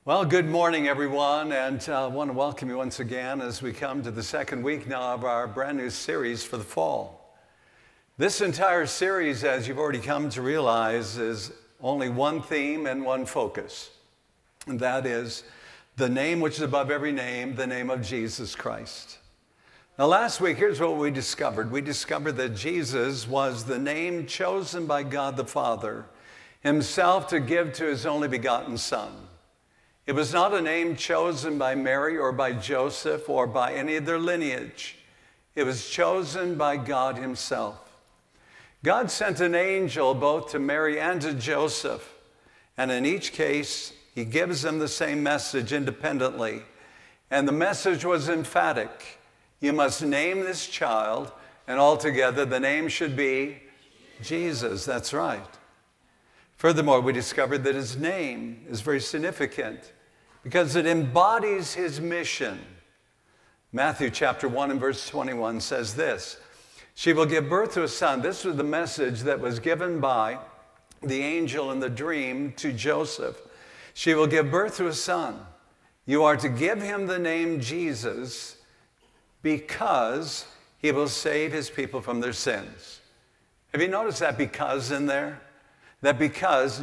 Well, good morning, everyone, and I want to welcome you once again as we come to the second week now of our brand new series for the fall. This entire series, as you've already come to realize, is only one theme and one focus, and that is the name which is above every name, the name of Jesus Christ. Now, last week, here's what we discovered. We discovered that Jesus was the name chosen by God the Father himself to give to his only begotten Son. It was not a name chosen by Mary or by Joseph or by any of their lineage. It was chosen by God himself. God sent an angel both to Mary and to Joseph, and in each case, he gives them the same message independently. And the message was emphatic. You must name this child, and altogether the name should be Jesus. That's right. Furthermore, we discovered that his name is very significant because it embodies his mission. Matthew chapter 1 and verse 21 says this, "She will give birth to a son." This was the message that was given by the angel in the dream to Joseph. "She will give birth to a son. You are to give him the name Jesus because he will save his people from their sins." Have you noticed that because in there? That because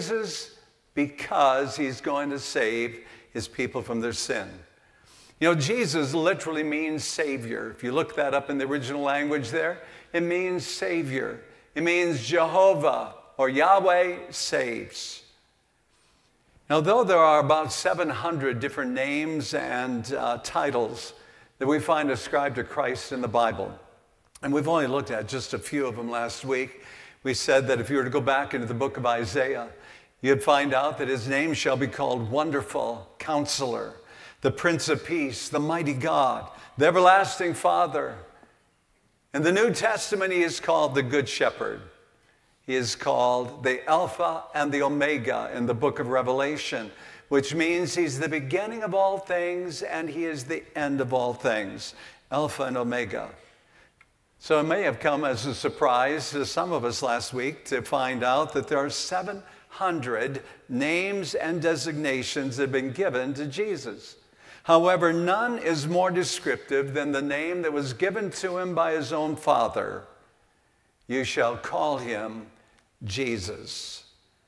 he's going to save his people from their sin. You know, Jesus literally means Savior. If you look that up in the original language there, it means Savior. It means Jehovah or Yahweh saves. Now, though there are about 700 different names and titles that we find ascribed to Christ in the Bible, and we've only looked at just a few of them last week. We said that if you were to go back into the book of Isaiah, you'd find out that his name shall be called Wonderful Counselor, the Prince of Peace, the Mighty God, the Everlasting Father. In the New Testament, he is called the Good Shepherd. He is called the Alpha and the Omega in the book of Revelation, which means he's the beginning of all things and he is the end of all things, Alpha and Omega. So it may have come as a surprise to some of us last week to find out that there are 700 names and designations that have been given to Jesus. However, none is more descriptive than the name that was given to him by his own Father. You shall call him Jesus,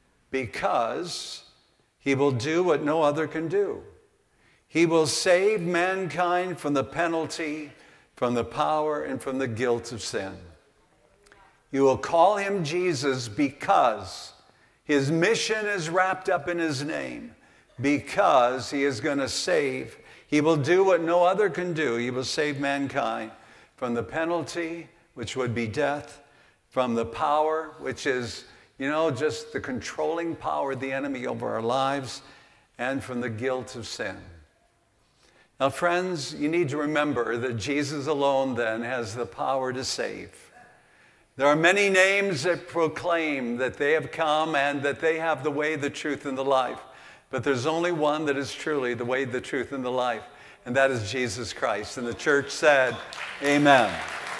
because he will do what no other can do. He will save mankind from the penalty, from the power, and from the guilt of sin. You will call him Jesus because his mission is wrapped up in his name, because he is going to save. He will do what no other can do. He will save mankind from the penalty, which would be death, from the power, which is, just the controlling power of the enemy over our lives, and from the guilt of sin. Now, friends, you need to remember that Jesus alone then has the power to save. There are many names that proclaim that they have come and that they have the way, the truth, and the life. But there's only one that is truly the way, the truth, and the life, and that is Jesus Christ. And the church said, amen.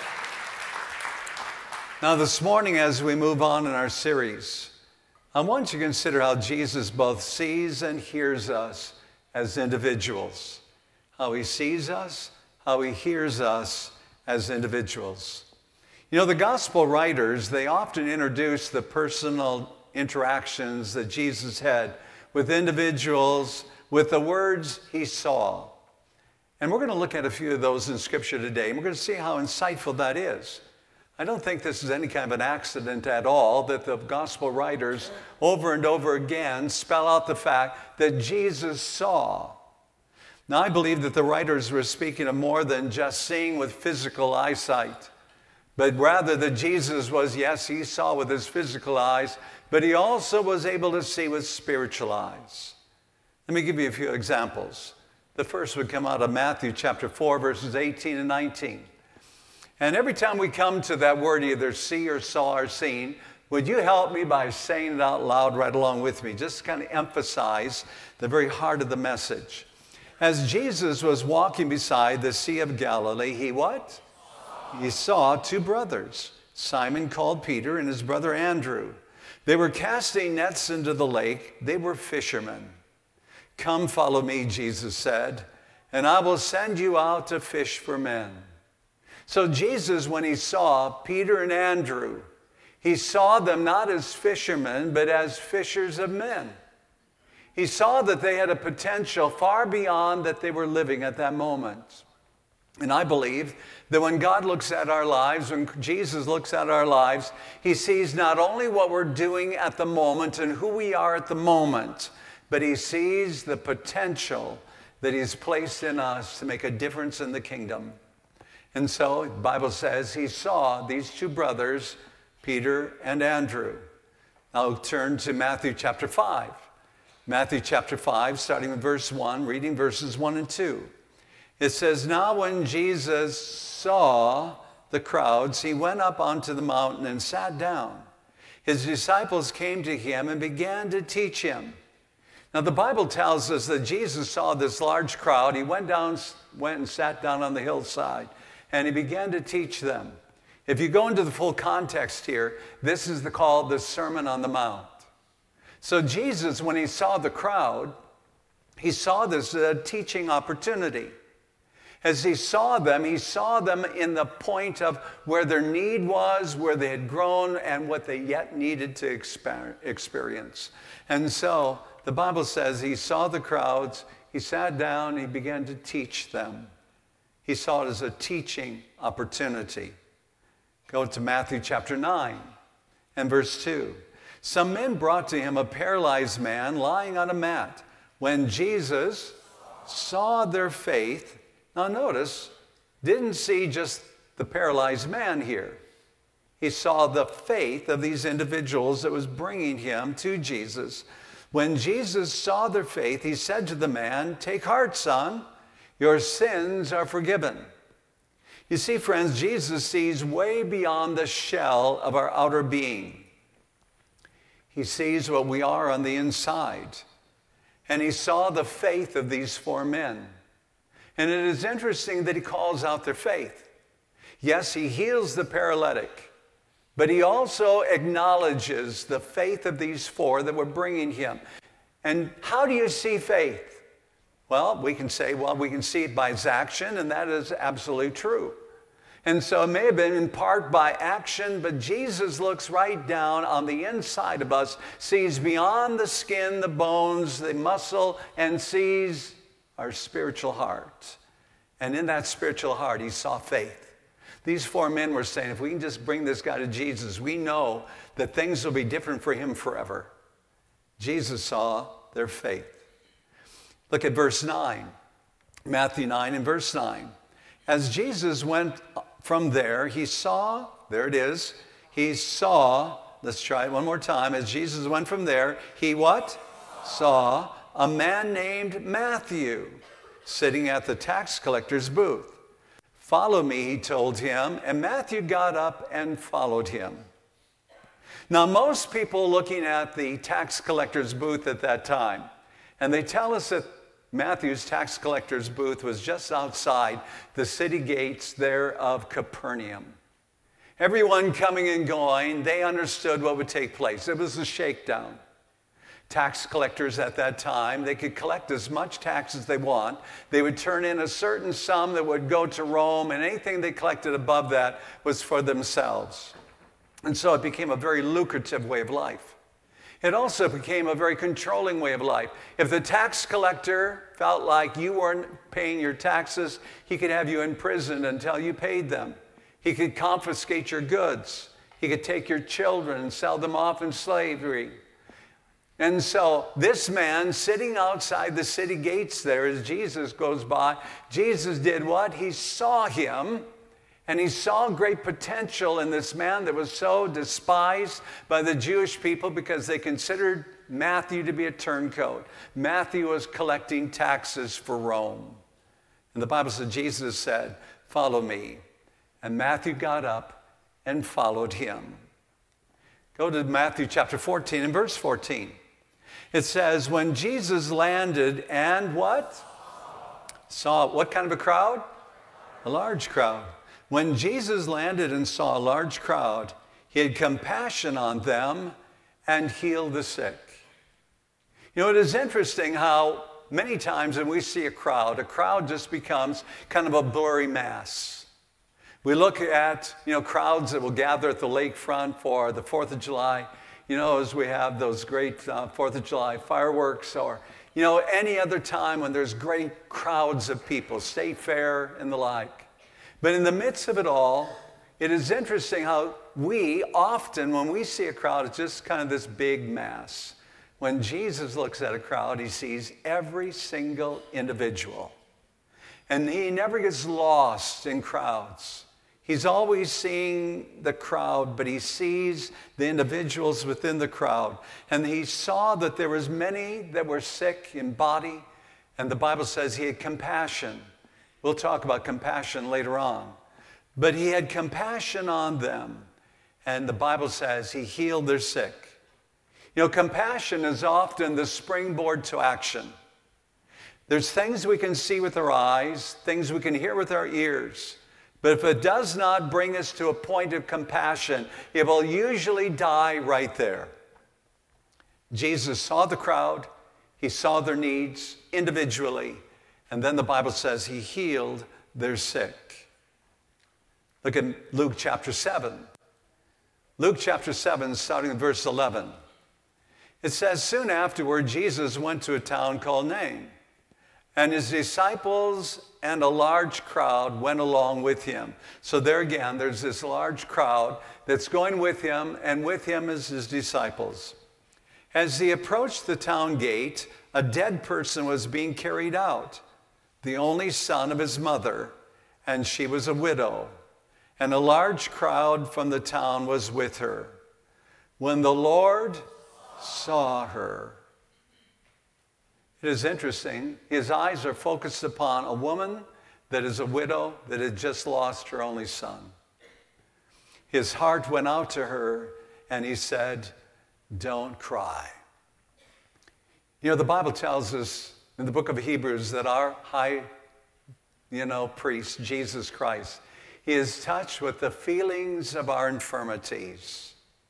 Now, this morning, as we move on in our series, I want you to consider how Jesus both sees and hears us as individuals. How he sees us, how he hears us as individuals. The gospel writers, they often introduce the personal interactions that Jesus had with individuals with the words he saw. And we're going to look at a few of those in Scripture today, and we're going to see how insightful that is. I don't think this is any kind of an accident at all that the gospel writers over and over again spell out the fact that Jesus saw. Now, I believe that the writers were speaking of more than just seeing with physical eyesight, but rather that Jesus was, yes, he saw with his physical eyes, but he also was able to see with spiritual eyes. Let me give you a few examples. The first would come out of Matthew chapter 4, verses 18 and 19. And every time we come to that word, either see or saw or seen, would you help me by saying it out loud right along with me, just to kind of emphasize the very heart of the message. As Jesus was walking beside the Sea of Galilee, he what? He saw two brothers, Simon called Peter and his brother Andrew. They were casting nets into the lake. They were fishermen. Come, follow me, Jesus said, and I will send you out to fish for men. So Jesus, when he saw Peter and Andrew, he saw them not as fishermen, but as fishers of men. He saw that they had a potential far beyond that they were living at that moment. And I believe that when God looks at our lives, when Jesus looks at our lives, he sees not only what we're doing at the moment and who we are at the moment, but he sees the potential that he's placed in us to make a difference in the kingdom. And so the Bible says he saw these two brothers, Peter and Andrew. Now turn to Matthew chapter 5. Matthew chapter 5, starting with verse 1, reading verses 1 and 2. It says, now when Jesus saw the crowds, he went up onto the mountain and sat down. His disciples came to him and began to teach him. Now the Bible tells us that Jesus saw this large crowd. He went and sat down on the hillside, and he began to teach them. If you go into the full context here, this is called the Sermon on the Mount. So Jesus, when he saw the crowd, he saw this teaching opportunity. As he saw them in the point of where their need was, where they had grown, and what they yet needed to experience. And so the Bible says he saw the crowds, he sat down, he began to teach them. He saw it as a teaching opportunity. Go to Matthew chapter 9 and verse 2. Some men brought to him a paralyzed man lying on a mat. When Jesus saw their faith, now notice, didn't see just the paralyzed man here. He saw the faith of these individuals that was bringing him to Jesus. When Jesus saw their faith, he said to the man, take heart, son, your sins are forgiven. You see, friends, Jesus sees way beyond the shell of our outer being. He sees what we are on the inside. And he saw the faith of these four men. And it is interesting that he calls out their faith. Yes, he heals the paralytic, but he also acknowledges the faith of these four that were bringing him. And how do you see faith? Well, we can say, we can see it by his action, and that is absolutely true. And so it may have been in part by action, but Jesus looks right down on the inside of us, sees beyond the skin, the bones, the muscle, and sees our spiritual heart. And in that spiritual heart, he saw faith. These four men were saying, if we can just bring this guy to Jesus, we know that things will be different for him forever. Jesus saw their faith. Look at verse 9, Matthew 9 and verse 9. As Jesus went from there, he saw, there it is, he saw, let's try it one more time. As Jesus went from there, he what? Saw a man named Matthew sitting at the tax collector's booth. Follow me, he told him, and Matthew got up and followed him. Now, most people looking at the tax collector's booth at that time, and they tell us that Matthew's tax collector's booth was just outside the city gates there of Capernaum. Everyone coming and going, they understood what would take place. It was a shakedown. Tax collectors at that time, they could collect as much tax as they want. They would turn in a certain sum that would go to Rome, and anything they collected above that was for themselves. And so it became a very lucrative way of life. It also became a very controlling way of life. If the tax collector felt like you weren't paying your taxes, he could have you in prison until you paid them. He could confiscate your goods. He could take your children and sell them off in slavery. And so this man sitting outside the city gates there as Jesus goes by, Jesus did what? He saw him, and he saw great potential in this man that was so despised by the Jewish people because they considered Matthew to be a turncoat. Matthew was collecting taxes for Rome. And the Bible said, Jesus said, follow me. And Matthew got up and followed him. Go to Matthew chapter 14 and verse 14. It says, when Jesus landed and what? Saw what kind of a crowd? A large crowd. When Jesus landed and saw a large crowd, he had compassion on them and healed the sick. You know, it is interesting how many times when we see a crowd just becomes kind of a blurry mass. We look at, crowds that will gather at the lakefront for the 4th of July, as we have those great 4th of July fireworks, or, any other time when there's great crowds of people, State Fair and the like. But in the midst of it all, it is interesting how we often, when we see a crowd, it's just kind of this big mass. When Jesus looks at a crowd, he sees every single individual. And he never gets lost in crowds. He's always seeing the crowd, but he sees the individuals within the crowd. And he saw that there was many that were sick in body, and the Bible says he had compassion. We'll talk about compassion later on. But he had compassion on them, and the Bible says he healed their sick. Compassion is often the springboard to action. There's things we can see with our eyes, things we can hear with our ears. But if it does not bring us to a point of compassion, it will usually die right there. Jesus saw the crowd. He saw their needs individually. And then the Bible says he healed their sick. Look at Luke chapter 7. Luke chapter 7, starting in verse 11. It says, soon afterward, Jesus went to a town called Nain, and his disciples and a large crowd went along with him. So there again, there's this large crowd that's going with him, and with him is his disciples. As he approached the town gate, a dead person was being carried out, the only son of his mother, and she was a widow. And a large crowd from the town was with her. When the Lord saw her, it is interesting, his eyes are focused upon a woman that is a widow that had just lost her only son. His heart went out to her and he said, don't cry. The Bible tells us in the book of Hebrews that our high, priest, Jesus Christ, he is touched with the feelings of our infirmities.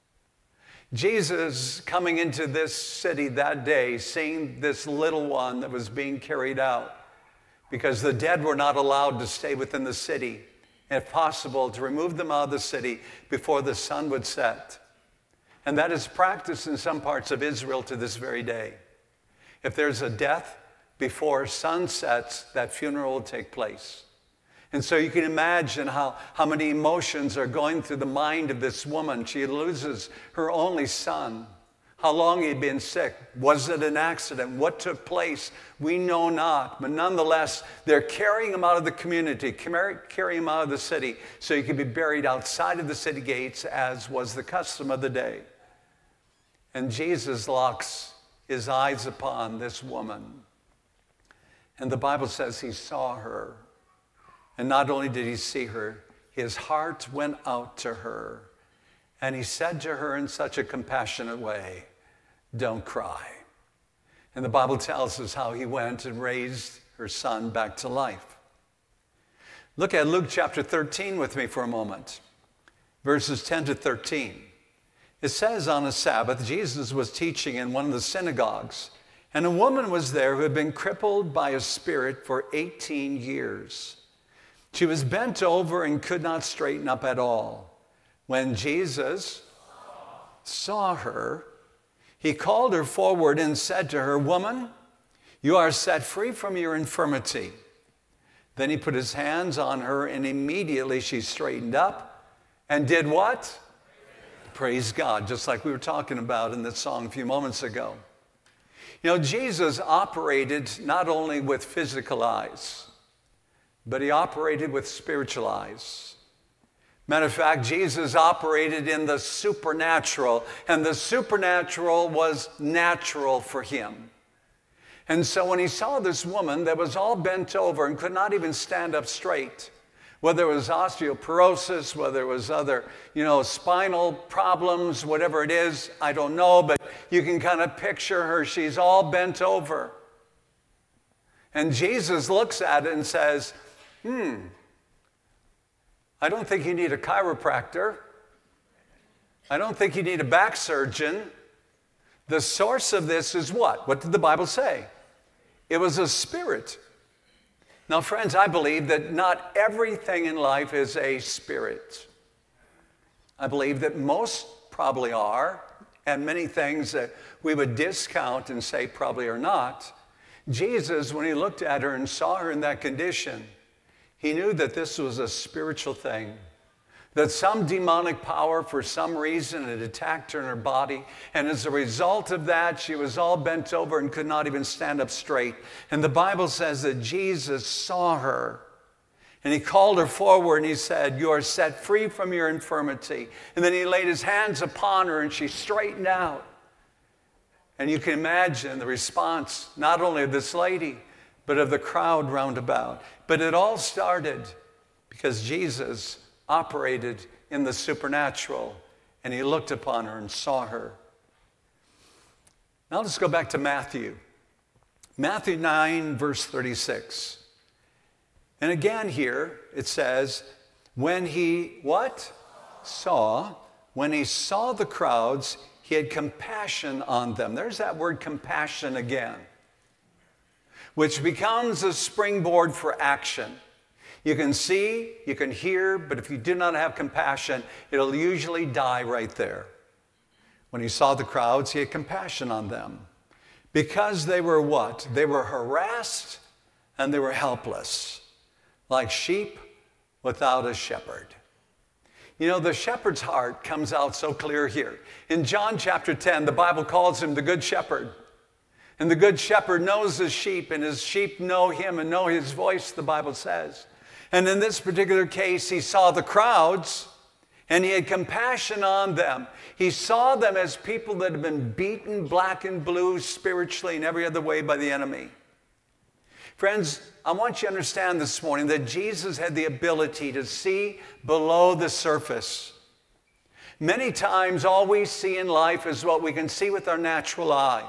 Jesus coming into this city that day, seeing this little one that was being carried out, because the dead were not allowed to stay within the city, and if possible, to remove them out of the city before the sun would set. And that is practiced in some parts of Israel to this very day. If there's a death before sun sets, that funeral will take place. And so you can imagine how many emotions are going through the mind of this woman. She loses her only son. How long he'd been sick. Was it an accident? What took place? We know not. But nonetheless, they're carrying him out of the community, carrying him out of the city, so he could be buried outside of the city gates, as was the custom of the day. And Jesus locks his eyes upon this woman. And the Bible says he saw her. And not only did he see her, his heart went out to her. And he said to her in such a compassionate way, don't cry. And the Bible tells us how he went and raised her son back to life. Look at Luke chapter 13 with me for a moment. Verses 10 to 13. It says on a Sabbath, Jesus was teaching in one of the synagogues. And a woman was there who had been crippled by a spirit for 18 years. She was bent over and could not straighten up at all. When Jesus saw her, he called her forward and said to her, woman, you are set free from your infirmity. Then he put his hands on her, and immediately she straightened up and did what? Praise God, just like we were talking about in that song a few moments ago. Jesus operated not only with physical eyes, but he operated with spiritual eyes. Matter of fact, Jesus operated in the supernatural, and the supernatural was natural for him. And so when he saw this woman that was all bent over and could not even stand up straight, whether it was osteoporosis, whether it was other, spinal problems, whatever it is, I don't know, but you can kind of picture her. She's all bent over. And Jesus looks at it and says, I don't think you need a chiropractor. I don't think you need a back surgeon. The source of this is what? What did the Bible say? It was a spirit. Now, friends, I believe that not everything in life is a spirit. I believe that most probably are, and many things that we would discount and say probably are not. Jesus, when he looked at her and saw her in that condition, he knew that this was a spiritual thing, that some demonic power for some reason had attacked her in her body, and as a result of that, she was all bent over and could not even stand up straight. And the Bible says that Jesus saw her, and he called her forward and he said, "You are set free from your infirmity." And then he laid his hands upon her and she straightened out. And you can imagine the response, not only of this lady, but of the crowd round about. But it all started because Jesus operated in the supernatural, and he looked upon her and saw her. Now let's go back to Matthew. Matthew 9, verse 36. And again here it says, when he, what? When he saw the crowds, he had compassion on them. There's that word compassion again, which becomes a springboard for action. You can see, you can hear, but if you do not have compassion, it'll usually die right there. When he saw the crowds, he had compassion on them. Because they were what? They were harassed and they were helpless, like sheep without a shepherd. You know, the shepherd's heart comes out so clear here. In John chapter 10, the Bible calls him the good shepherd. And the good shepherd knows his sheep, and his sheep know him and know his voice, the Bible says. And in this particular case, he saw the crowds, and he had compassion on them. He saw them as people that had been beaten black and blue spiritually and every other way by the enemy. Friends, I want you to understand this morning that Jesus had the ability to see below the surface. Many times, all we see in life is what we can see with our natural eye.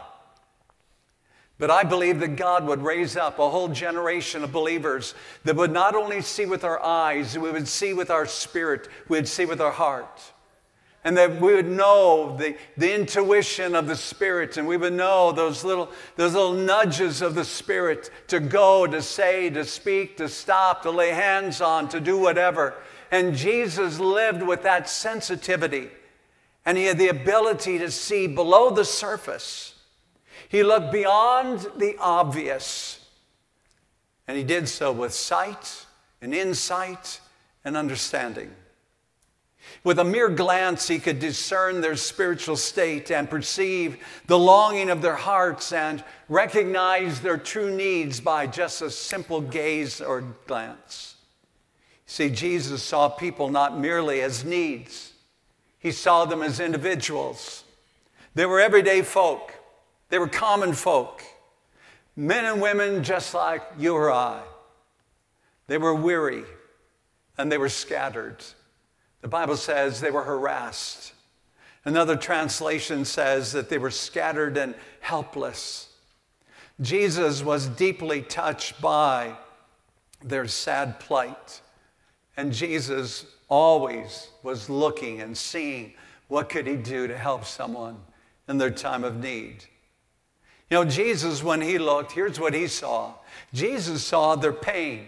But I believe that God would raise up a whole generation of believers that would not only see with our eyes, we would see with our spirit, we would see with our heart. And that we would know the intuition of the Spirit, and we would know those little nudges of the Spirit to go, to say, to speak, to stop, to lay hands on, to do whatever. And Jesus lived with that sensitivity, and he had the ability to see below the surface. He looked beyond the obvious, and he did so with sight and insight and understanding. With a mere glance, he could discern their spiritual state and perceive the longing of their hearts and recognize their true needs by just a simple gaze or glance. See, Jesus saw people not merely as needs. He saw them as individuals. They were everyday folk. They were common folk. Men and women just like you or I. They were weary and they were scattered. The Bible says they were harassed. Another translation says that they were scattered and helpless. Jesus was deeply touched by their sad plight. And Jesus always was looking and seeing what could he do to help someone in their time of need. You know, Jesus, when he looked, here's what he saw. Jesus saw their pain.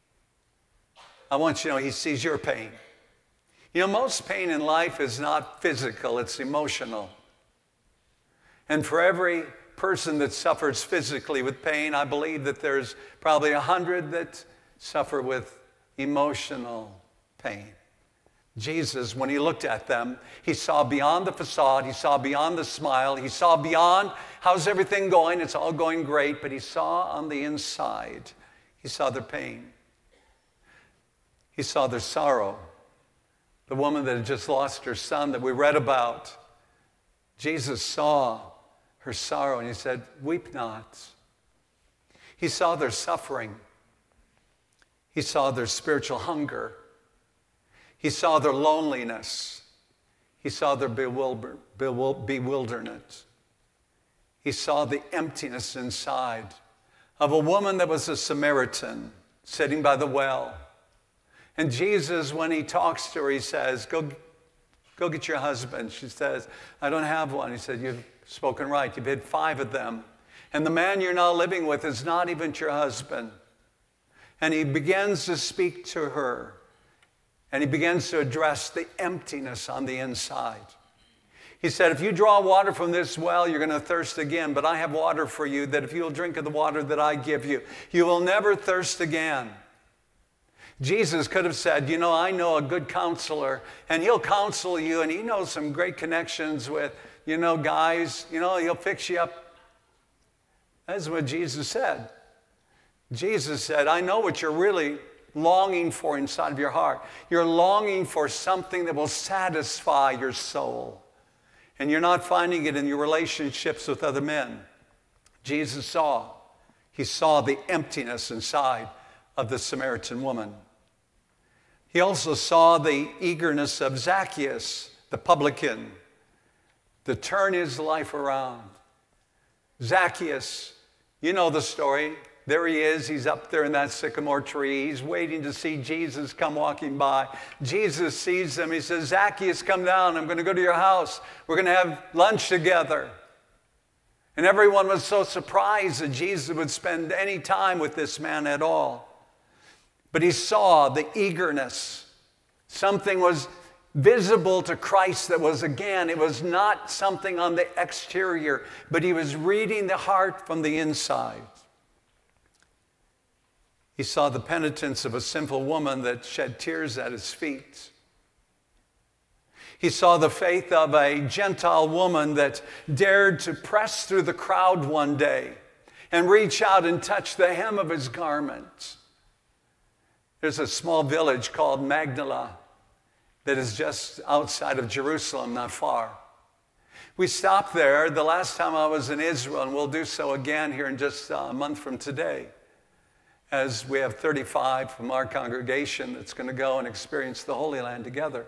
I want you to know he sees your pain. You know, most pain in life is not physical, it's emotional. And for every person that suffers physically with pain, I believe that there's probably 100 that suffer with emotional pain. Jesus, when he looked at them, he saw beyond the facade, he saw beyond the smile, he saw beyond, how's everything going? It's all going great, but he saw on the inside, he saw their pain. He saw their sorrow. The woman that had just lost her son that we read about, Jesus saw her sorrow and he said, "Weep not." He saw their suffering. He saw their spiritual hunger. He saw their loneliness. He saw their bewilderment. He saw the emptiness inside of a woman that was a Samaritan sitting by the well. And Jesus, when he talks to her, he says, go get your husband. She says, "I don't have one." He said, "You've spoken right. You've had 5 of them, And the man you're now living with is not even your husband. And he begins to speak to her. And he begins to address the emptiness on the inside. He said, if you draw water from this well, you're going to thirst again. But I have water for you that if you'll drink of the water that I give you, you will never thirst again. Jesus could have said, I know a good counselor, and he'll counsel you, and he knows some great connections with, guys, he'll fix you up. That's what Jesus said. Jesus said, I know what you're really longing for inside of your heart. You're longing for something that will satisfy your soul. And you're not finding it in your relationships with other men. Jesus saw the emptiness inside of the Samaritan woman. He also saw the eagerness of Zacchaeus, the publican, to turn his life around. Zacchaeus, you know the story. There he is. He's up there in that sycamore tree. He's waiting to see Jesus come walking by. Jesus sees him. He says, Zacchaeus, come down. I'm going to go to your house. We're going to have lunch together. And everyone was so surprised that Jesus would spend any time with this man at all. But he saw the eagerness. Something was visible to Christ that was, again, it was not something on the exterior, but he was reading the heart from the inside. He saw the penitence of a sinful woman that shed tears at his feet. He saw the faith of a Gentile woman that dared to press through the crowd one day and reach out and touch the hem of his garment. There's a small village called Magdala that is just outside of Jerusalem, not far. We stopped there the last time I was in Israel, and we'll do so again here in just a month from today, as we have 35 from our congregation that's going to go and experience the Holy Land together.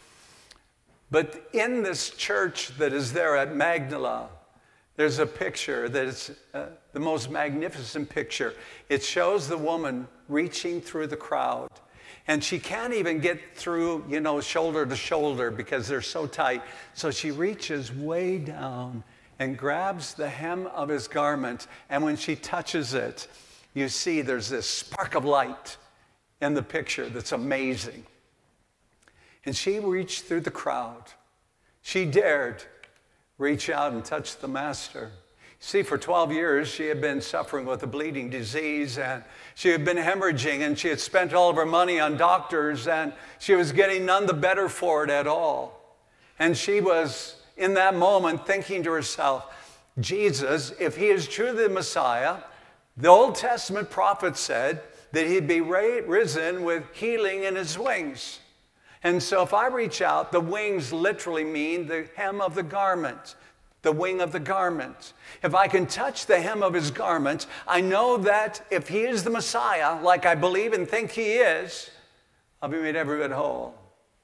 But in this church that is there at Magdala, there's a picture that is the most magnificent picture. It shows the woman reaching through the crowd. And she can't even get through, shoulder to shoulder because they're so tight. So she reaches way down and grabs the hem of his garment. And when she touches it, you see there's this spark of light in the picture that's amazing. And she reached through the crowd. She dared reach out and touch the master. See, for 12 years, she had been suffering with a bleeding disease, and she had been hemorrhaging, and she had spent all of her money on doctors, and she was getting none the better for it at all. And she was, in that moment, thinking to herself, Jesus, if he is truly the Messiah, the Old Testament prophet said that he'd be risen with healing in his wings. And so if I reach out, the wings literally mean the hem of the garment, the wing of the garment. If I can touch the hem of his garment, I know that if he is the Messiah, like I believe and think he is, I'll be made every bit whole.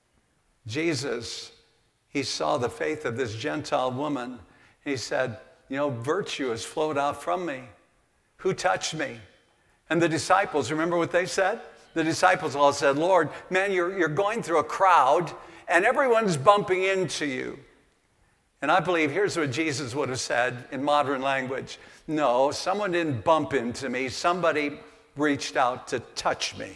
Jesus, he saw the faith of this Gentile woman. He said, virtue has flowed out from me. Who touched me? And the disciples, remember what they said? The disciples all said, Lord, man, you're going through a crowd and everyone's bumping into you. And I believe here's what Jesus would have said in modern language. No, someone didn't bump into me. Somebody reached out to touch me.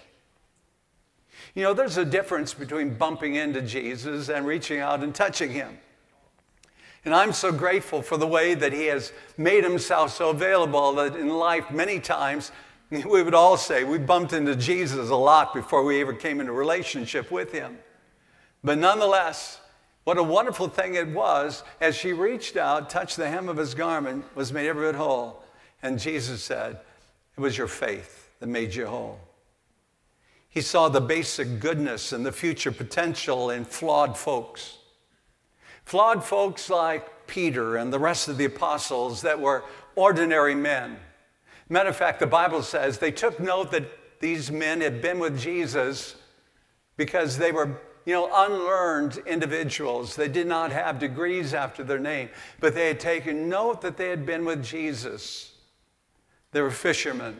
There's a difference between bumping into Jesus and reaching out and touching him. And I'm so grateful for the way that he has made himself so available that in life many times we would all say we bumped into Jesus a lot before we ever came into relationship with him. But nonetheless, what a wonderful thing it was as she reached out, touched the hem of his garment, was made every bit whole. And Jesus said, it was your faith that made you whole. He saw the basic goodness and the future potential in flawed folks. Flawed folks like Peter and the rest of the apostles that were ordinary men. Matter of fact, the Bible says they took note that these men had been with Jesus because they were, unlearned individuals. They did not have degrees after their name, but they had taken note that they had been with Jesus. They were fishermen,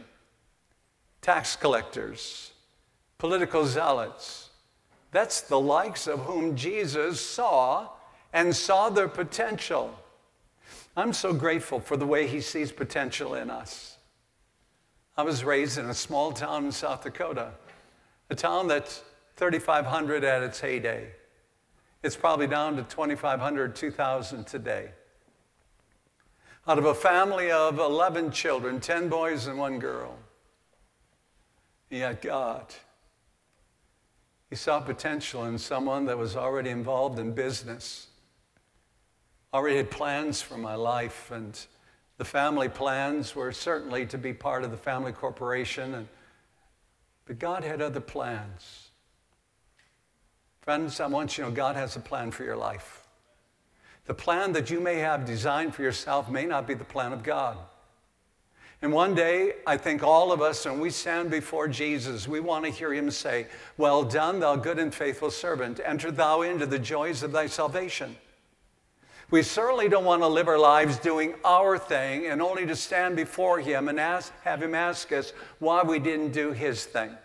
tax collectors, political zealots. That's the likes of whom Jesus saw and saw their potential. I'm so grateful for the way he sees potential in us. I was raised in a small town in South Dakota, a town that's 3,500 at its heyday. It's probably down to 2,500, 2,000 today. Out of a family of 11 children, 10 boys and 1 girl. Yet God, he saw potential in someone that was already involved in business, already had plans for my life, and the family plans were certainly to be part of the family corporation, but God had other plans. Friends, I want you to know God has a plan for your life. The plan that you may have designed for yourself may not be the plan of God. And one day, I think all of us, when we stand before Jesus, we want to hear him say, "Well done, thou good and faithful servant. Enter thou into the joys of thy salvation." We certainly don't want to live our lives doing our thing and only to stand before him and have him ask us why we didn't do his thing.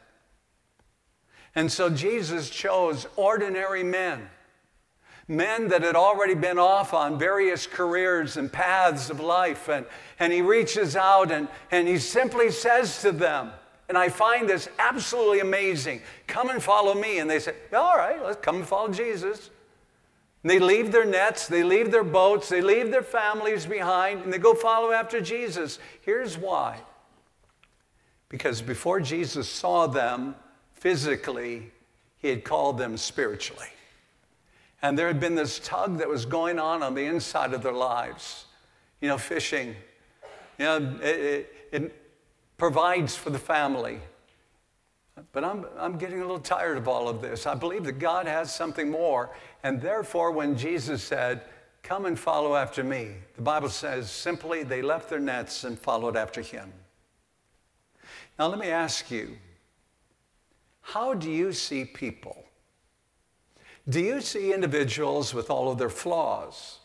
And so Jesus chose ordinary men that had already been off on various careers and paths of life. And he reaches out and he simply says to them, and I find this absolutely amazing, "Come and follow me." And they say, "All right, let's come and follow Jesus." And they leave their nets, they leave their boats, they leave their families behind, and they go follow after Jesus. Here's why. Because before Jesus saw them physically, he had called them spiritually. And there had been this tug that was going on the inside of their lives. You know, fishing, you know, it provides for the family. But I'm getting a little tired of all of this. I believe that God has something more. And therefore, when Jesus said, "Come and follow after me," the Bible says simply they left their nets and followed after him. Now let me ask you, how do you see people? Do you see individuals with all of their flaws?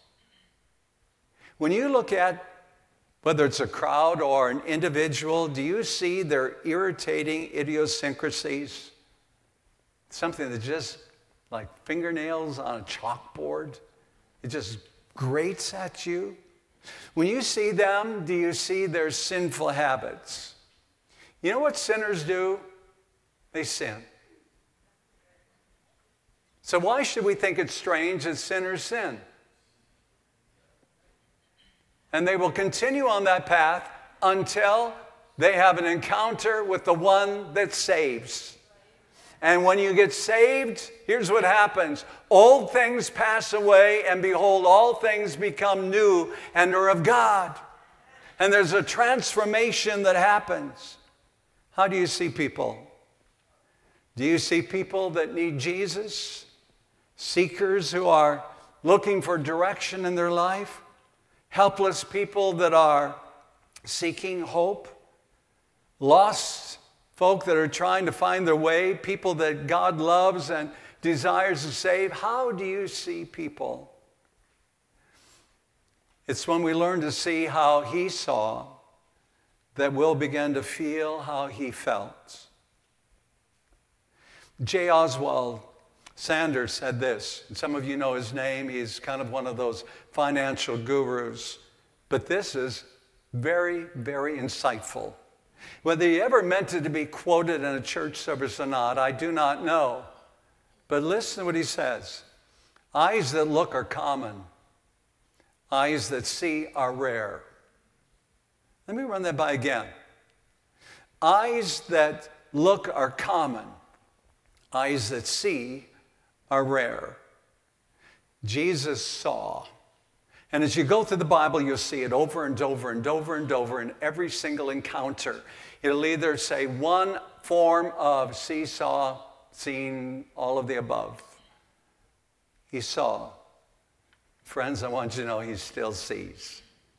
When you look at whether it's a crowd or an individual, do you see their irritating idiosyncrasies? Something that just like fingernails on a chalkboard, it just grates at you. When you see them, do you see their sinful habits? You know what sinners do? They sin. So why should we think it's strange that sinners sin? And they will continue on that path until they have an encounter with the one that saves. And when you get saved, here's what happens. Old things pass away, and behold, all things become new and are of God. And there's a transformation that happens. How do you see people? Do you see people that need Jesus? Seekers who are looking for direction in their life? Helpless people that are seeking hope? Lost folk that are trying to find their way? People that God loves and desires to save? How do you see people? It's when we learn to see how he saw that we'll begin to feel how he felt. J. Oswald Sanders said this, and some of you know his name. He's kind of one of those financial gurus. But this is very, very insightful. Whether he ever meant it to be quoted in a church service or not, I do not know. But listen to what he says. Eyes that look are common. Eyes that see are rare. Let me run that by again. Eyes that look are common. Eyes that see are rare. Jesus saw. And as you go through the Bible, you'll see it over and over and over and over in every single encounter. It'll either say one form of seesaw, seen, all of the above. He saw. Friends, I want you to know he still sees.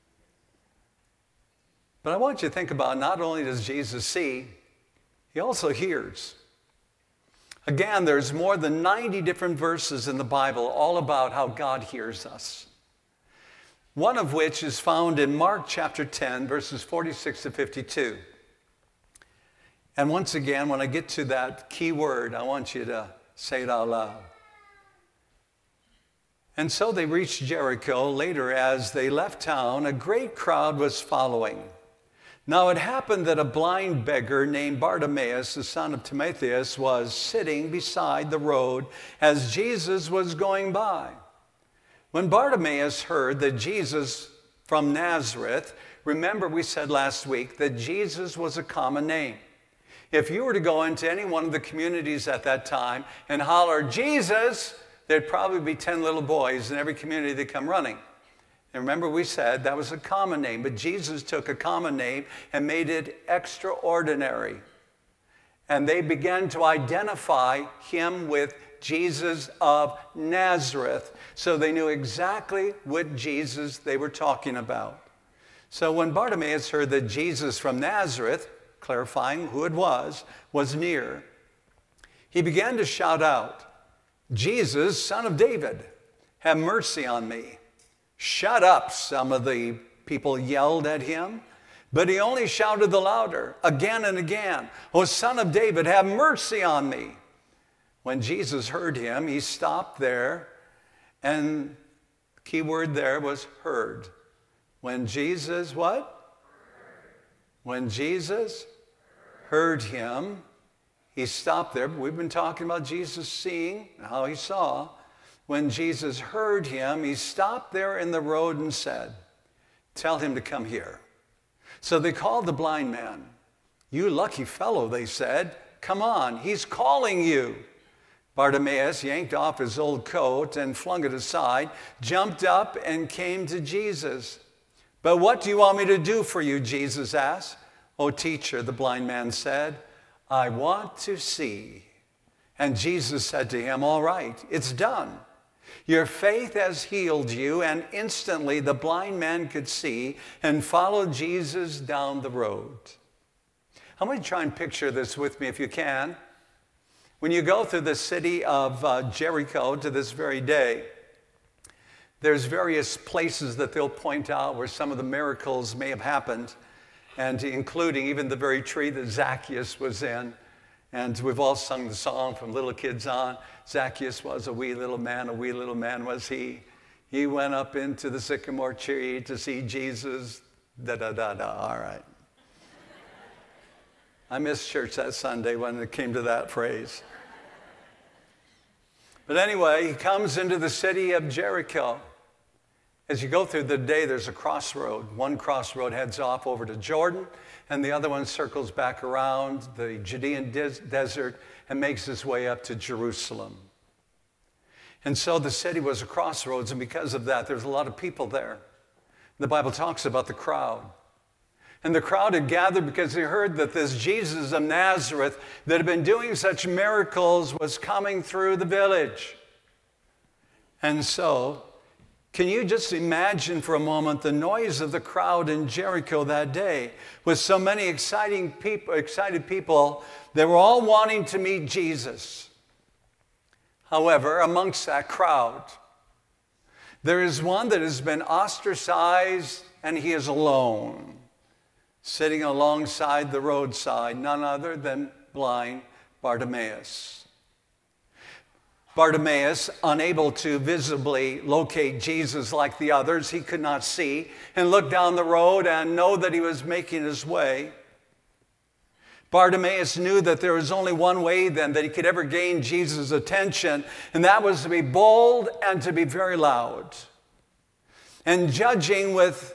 But I want you to think about not only does Jesus see, he also hears. Again, there's more than 90 different verses in the Bible all about how God hears us. One of which is found in Mark chapter 10, verses 46 to 52. And once again, when I get to that key word, I want you to say it out loud. And so they reached Jericho. Later, as they left town, a great crowd was following. Now it happened that a blind beggar named Bartimaeus, the son of Timaeus, was sitting beside the road as Jesus was going by. When Bartimaeus heard that Jesus from Nazareth, remember we said last week that Jesus was a common name. If you were to go into any one of the communities at that time and holler, Jesus, there'd probably be 10 little boys in every community that come running. And remember we said that was a common name, but Jesus took a common name and made it extraordinary. And they began to identify him with Jesus of Nazareth. So they knew exactly what Jesus they were talking about. So when Bartimaeus heard that Jesus from Nazareth, clarifying who it was near, he began to shout out, Jesus, son of David, have mercy on me. Shut up, some of the people yelled at him, but he only shouted the louder, again and again, O son of David, have mercy on me. When Jesus heard him, he stopped there, and the key word there was heard. When Jesus what? When Jesus heard him, he stopped there. We've been talking about Jesus seeing, how he saw. When Jesus heard him, he stopped there in the road and said, tell him to come here. So they called the blind man. You lucky fellow, they said. Come on, he's calling you. Bartimaeus yanked off his old coat and flung it aside, jumped up and came to Jesus. But what do you want me to do for you? Jesus asked. Oh, teacher, the blind man said, I want to see. And Jesus said to him, all right, it's done. Your faith has healed you. And instantly the blind man could see and followed Jesus down the road. I'm going to try and picture this with me if you can. When you go through the city of Jericho to this very day, there's various places that they'll point out where some of the miracles may have happened, and including even the very tree that Zacchaeus was in. And we've all sung the song from little kids on. Zacchaeus was a wee little man was he. He went up into the sycamore tree to see Jesus, All right. I missed church that Sunday when it came to that phrase. But anyway, he comes into the city of Jericho. As you go through the day, there's a crossroad. One crossroad heads off over to Jordan, and the other one circles back around the Judean desert and makes its way up to Jerusalem. And so the city was a crossroads, and because of that, there's a lot of people there. The Bible talks about the crowd. And the crowd had gathered because they heard that this Jesus of Nazareth that had been doing such miracles was coming through the village. And so, can you just imagine for a moment the noise of the crowd in Jericho that day with so many excited people that were all wanting to meet Jesus? However, amongst that crowd, there is one that has been ostracized, and he is alone, sitting alongside the roadside, none other than blind Bartimaeus. Bartimaeus, unable to visibly locate Jesus like the others, he could not see and look down the road and know that he was making his way. Bartimaeus knew that there was only one way then that he could ever gain Jesus' attention, and that was to be bold and to be very loud. And judging with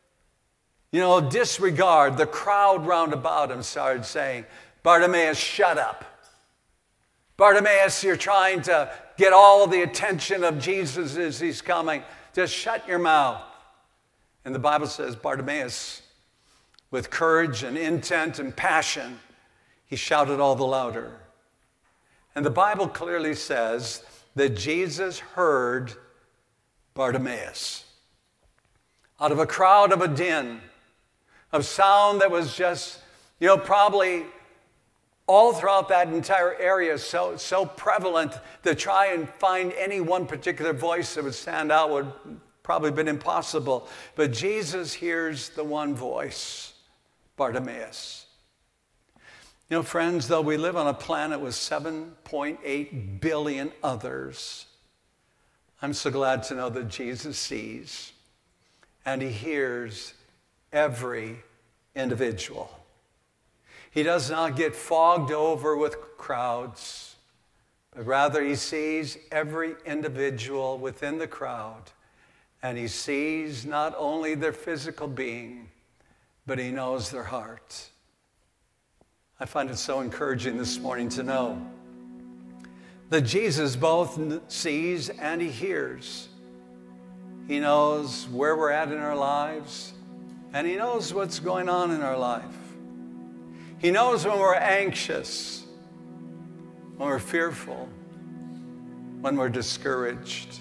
disregard, the crowd round about him started saying, Bartimaeus, shut up. Bartimaeus, you're trying to get all the attention of Jesus as he's coming. Just shut your mouth. And the Bible says Bartimaeus, with courage and intent and passion, he shouted all the louder. And the Bible clearly says that Jesus heard Bartimaeus. Out of a crowd, of a din, of sound that was just, probably all throughout that entire area, so prevalent to try and find any one particular voice that would stand out would probably have been impossible. But Jesus hears the one voice, Bartimaeus. Friends, though we live on a planet with 7.8 billion others, I'm so glad to know that Jesus sees and he hears every individual. He does not get fogged over with crowds, but rather he sees every individual within the crowd, and he sees not only their physical being, but he knows their heart. I find it so encouraging this morning to know that Jesus both sees and he hears. He knows where we're at in our lives, and he knows what's going on in our life. He knows when we're anxious, when we're fearful, when we're discouraged.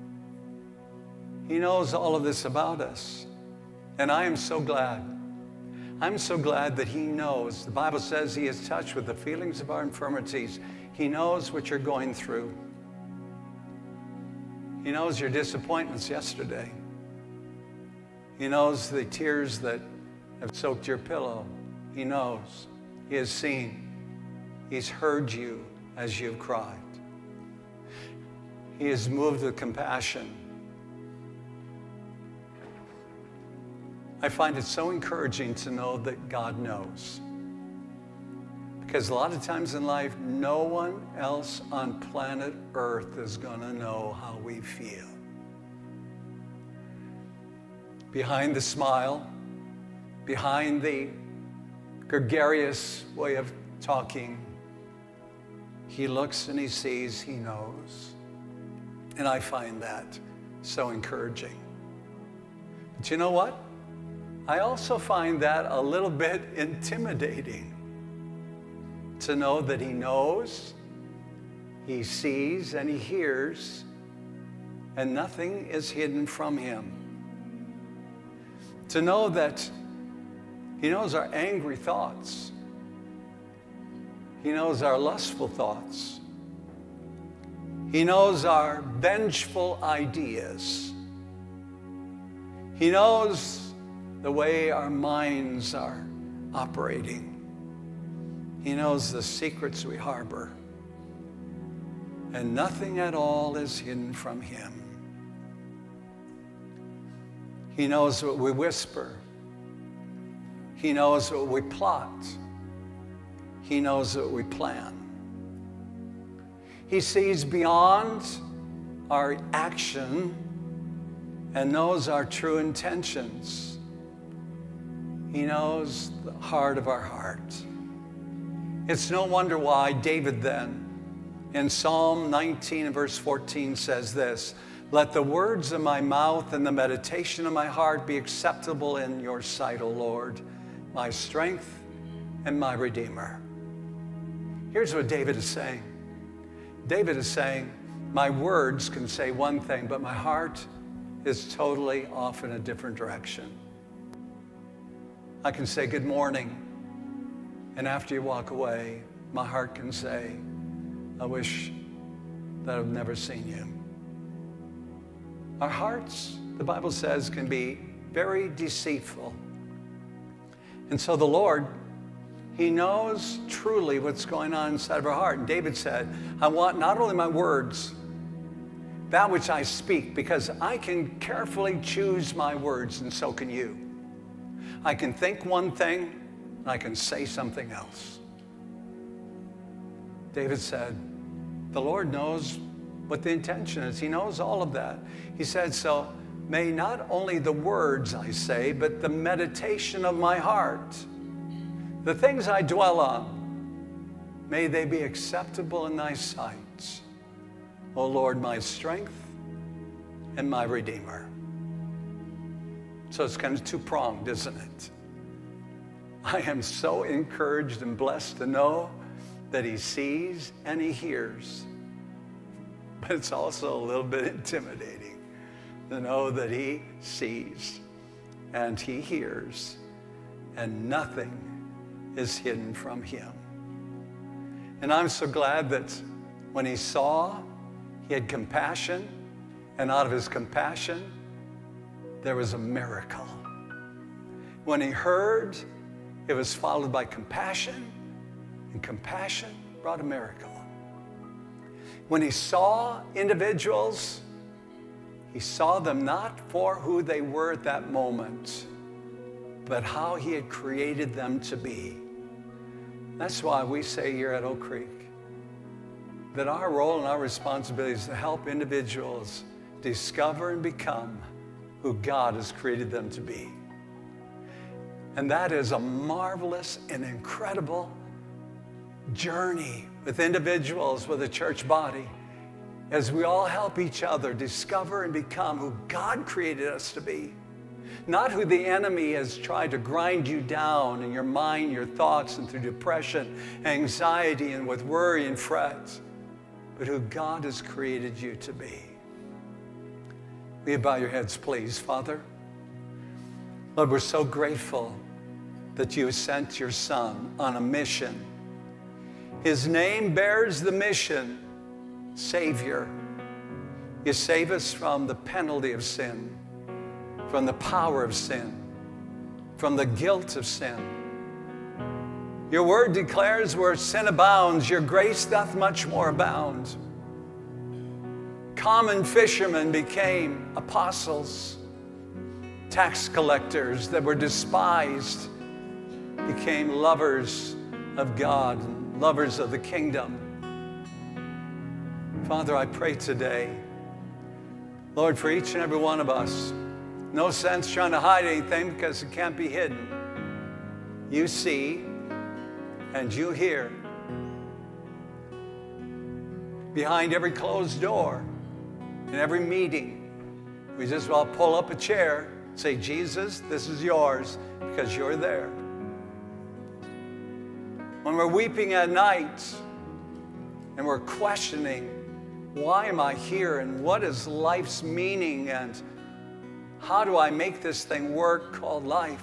He knows all of this about us. And I am so glad. I'm so glad that he knows. The Bible says he is touched with the feelings of our infirmities. He knows what you're going through. He knows your disappointments yesterday. He knows the tears that have soaked your pillow. He knows. He has seen. He's heard you as you've cried. He is moved with compassion. I find it so encouraging to know that God knows. Because a lot of times in life, no one else on planet Earth is going to know how we feel. Behind the smile, behind the gregarious way of talking, he looks and he sees, he knows. And I find that so encouraging. But you know what? I also find that a little bit intimidating to know that he knows, he sees, and he hears, and nothing is hidden from him. To know that he knows our angry thoughts. He knows our lustful thoughts. He knows our vengeful ideas. He knows the way our minds are operating. He knows the secrets we harbor. And nothing at all is hidden from him. He knows what we whisper. He knows what we plot. He knows what we plan. He sees beyond our action and knows our true intentions. He knows the heart of our heart. It's no wonder why David then, in Psalm 19 and verse 14 says this, "Let the words of my mouth and the meditation of my heart be acceptable in your sight, O Lord, my strength and my Redeemer." Here's what David is saying. David is saying, my words can say one thing, but my heart is totally off in a different direction. I can say good morning, and after you walk away, my heart can say, I wish that I've never seen you. Our hearts, the Bible says, can be very deceitful. And so the Lord, he knows truly what's going on inside of our heart. And David said, I want not only my words, that which I speak, because I can carefully choose my words, and so can you. I can think one thing, and I can say something else. David said, the Lord knows what the intention is. He knows all of that. He said, so may not only the words I say, but the meditation of my heart, the things I dwell on, may they be acceptable in thy sight, O Lord, my strength and my Redeemer. So it's kind of two-pronged, isn't it? I am so encouraged and blessed to know that he sees and he hears. But it's also a little bit intimidating to know that he sees and he hears and nothing is hidden from him. And I'm so glad that when he saw, he had compassion, and out of his compassion, there was a miracle. When he heard, it was followed by compassion, and compassion brought a miracle. When he saw individuals He saw them not for who they were at that moment, but how he had created them to be. That's why we say here at Oak Creek that our role and our responsibility is to help individuals discover and become who God has created them to be. And that is a marvelous and incredible journey with individuals, with a church body, as we all help each other discover and become who God created us to be. Not who the enemy has tried to grind you down in your mind, your thoughts, and through depression, anxiety, and with worry and fret, but who God has created you to be. Will you bow your heads, please, Father? Lord, we're so grateful that you sent your Son on a mission. His name bears the mission, Savior. You save us from the penalty of sin, from the power of sin, from the guilt of sin. Your word declares where sin abounds, your grace doth much more abound. Common fishermen became apostles. Tax collectors that were despised became lovers of God and lovers of the kingdom. Father, I pray today, Lord, for each and every one of us, no sense trying to hide anything because it can't be hidden. You see and you hear. Behind every closed door, in every meeting, we just all pull up a chair, say, Jesus, this is yours, because you're there. When we're weeping at night and we're questioning, why am I here and what is life's meaning and how do I make this thing work called life?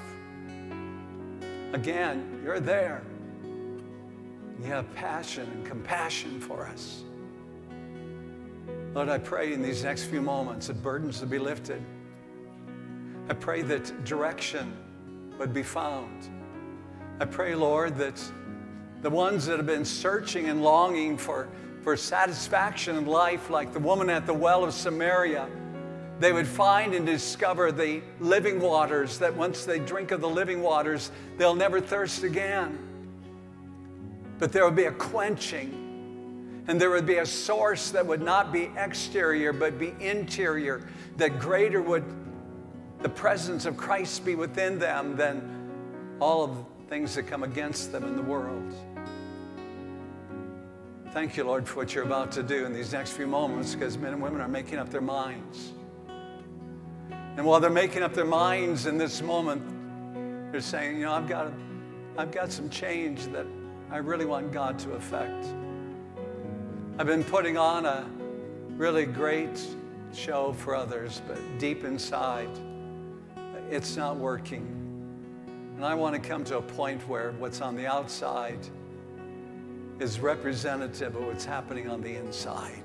Again, you're there. You have passion and compassion for us. Lord, I pray in these next few moments that burdens would be lifted. I pray that direction would be found. I pray, Lord, that the ones that have been searching and longing for satisfaction in life, like the woman at the well of Samaria, they would find and discover the living waters, that once they drink of the living waters, they'll never thirst again. But there would be a quenching, and there would be a source that would not be exterior, but be interior, that greater would the presence of Christ be within them than all of the things that come against them in the world. Thank you, Lord, for what you're about to do in these next few moments, because men and women are making up their minds. And while they're making up their minds in this moment, they're saying, you know, I've got some change that I really want God to affect. I've been putting on a really great show for others, but deep inside, it's not working. And I want to come to a point where what's on the outside is representative of what's happening on the inside.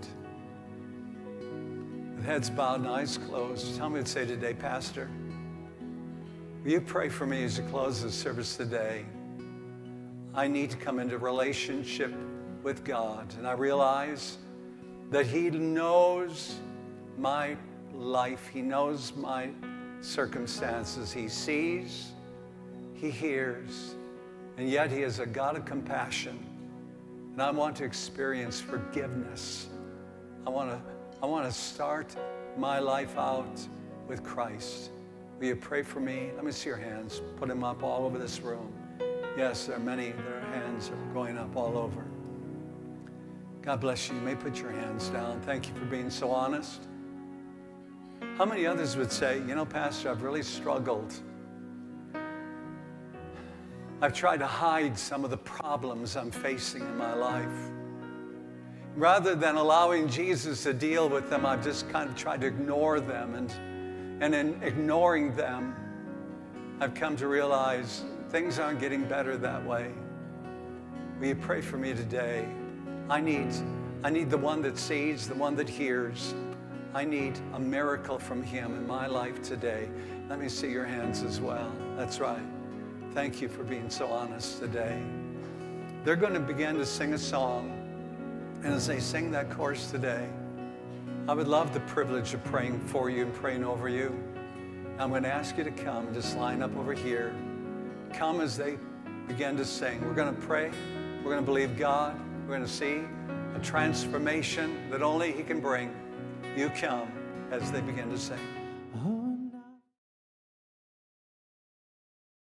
With heads bowed and eyes closed, tell me to say today, Pastor, will you pray for me as you close the service today? I need to come into relationship with God, and I realize that He knows my life. He knows my circumstances. He sees, He hears, and yet He is a God of compassion. And I want to experience forgiveness. I want to start my life out with Christ. Will you pray for me? Let me see your hands. Put them up all over this room. Yes, there are many. Their hands are going up all over. God bless you. You may put your hands down. Thank you for being so honest. How many others would say, you know, Pastor, I've really struggled. I've tried to hide some of the problems I'm facing in my life. Rather than allowing Jesus to deal with them, I've just kind of tried to ignore them. And in ignoring them, I've come to realize things aren't getting better that way. Will you pray for me today? I need the one that sees, the one that hears. I need a miracle from Him in my life today. Let me see your hands as well. That's right. Thank you for being so honest today. They're going to begin to sing a song. And as they sing that chorus today, I would love the privilege of praying for you and praying over you. I'm going to ask you to come and just line up over here. Come as they begin to sing. We're going to pray. We're going to believe God. We're going to see a transformation that only He can bring. You come as they begin to sing.